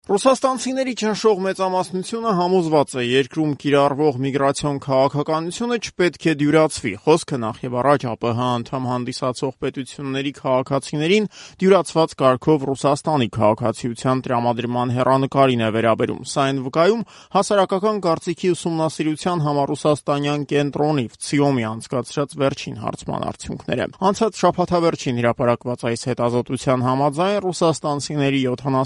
Ռուսաստանցիների ճնշող մեծամասնությունը համոզված է, երկրում կիրառվող միգրացիոն քաղաքականությունը չպետք է դյուրացվի։ Խոսքը նախ եւ առաջ ԱՊՀ անդամ հանդիսացող պետությունների քաղաքացիներին դյուրացված կարգով Ռուսաստանի քաղաքացիության տրամադրման հեռանկարին է վերաբերում։ Սա այն վկայում հասարակական կարծիքի ուսումնասիրության համառուսաստանյան կենտրոնի ՎՑԻՕՄ-ի անցկացրած վերջին հարցման արդյունքները։ Անցած շաբաթավերջին հրապարակված այս հետազոտության համաձայն ռուսաստանցիների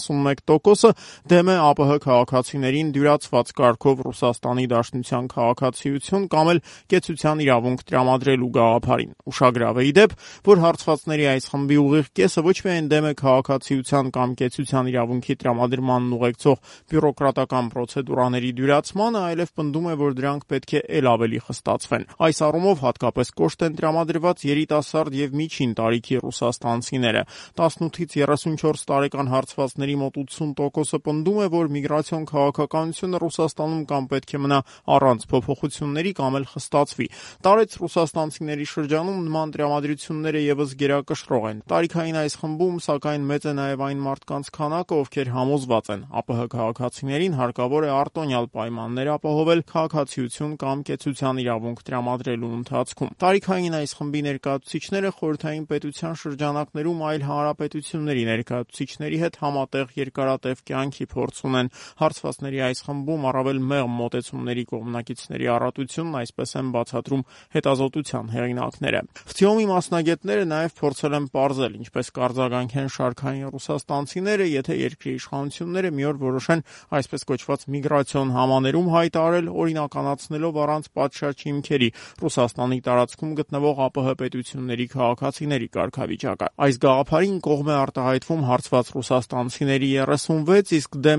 71%-ը դեմ է ԱՊՀ քաղաքացիներին դյուրացված կարգով Ռուսաստանի Դաշնության քաղաքացիություն կամ էլ կեցության իրավունք տրամադրելու գաղափարին։ Ուշագրավ է ի դեպ, որ հարցվածների այս խմբի ուղիղ կեսը ոչ միայն դեմ է քաղաքացիության կամ կեցության իրավունքի տրամադրմանն ուղեկցող բյուրոկրատական պրոցեդուրաների դյուրացմանը, այլև պնդում է, որ դրանք պետք է էլ ավելի խստացվեն։ Այս առումով հատկապես կոշտ են տրամադրված երիտասարդ եւ միջին տարիքի ռուսաստանցիները։ 18-ից 34 տարեկան հարցվածների մոտ 80%-ը պնդում է, որ միգրացիոն քաղաքականությունը Ռուսաստանում կամ պետք է մնա առանց փոփոխությունների կամ էլ խստացվի։ Տարեց ռուսաստանցիների շրջանում նման տրամադրությունները եւս գերակշռող են։ Տարիքային այս խմբում, սակայն, մեծ է նաեւ այն մարդկանց քանակը, ովքեր համոզված են, ԱՊՀ քաղաքացիներին հարկավոր է արտոնյալ պայմաններ ապահովել քաղաքացիություն կամ կեցության իրավունք տրամադրելու ընթացքում։ Տարիքային այս խմբի ներկայացուցիչները խորհրդային պետության շրջանակներում այլ հանրապետությունների ներկայացուցիչների հետ համատեղ երկարատև կյանքի փորձ ունեն։ Հարցվածների այս խմբում առավել մեղմ մոտեցումների կողմնակիցների առատությունն այսպես են բացատրում հետազոտության հեղինակները։ ՎՑԻՕՄ-ի մասնագետները նաև փորձել են պարզել, ինչպես կարձագանքեն շարքային ռուսաստանցիները, եթե երկրի իշխանությունները մի օր որոշեն այսպես կոչված միգրացիոն համաներում հայտարարել, օրինականացնելով առանց պատշաճ հիմքերի Ռուսաստանի տարածքում գտնվող ԱՊՀ պետությունների քաղաքացիների կարգավիճակը։ Այս գաղափարին կողմ է արտահայտվում հարցված ռուսաստանցիների 36, իսկ դեմ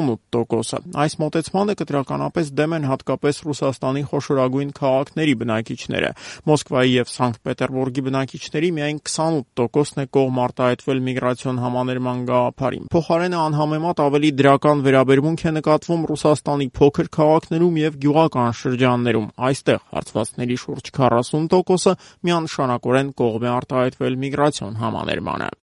58%-ը։ Այս մոտեցմանը կտրականապես դեմ են հատկապես Ռուսաստանի խոշորագույն քաղաքների բնակիչները։ Մոսկվայի եւ Սանկտ Պետերբուրգի բնակիչների միայն 28%-ն է կողմ արտահայտվել միգրացիոն համաներման գաղափարին։ Փոխարենը անհամեմատ ավելի դրական վերաբերմունք է նկատվում Ռուսաստանի փոքր քաղաքներում եւ գյուղական շրջաններում։ Այստեղ հարցվածների շուրջ 40%-ը միանշանակորեն կողմ է արտահայտվել միգրացիոն համաներմանը։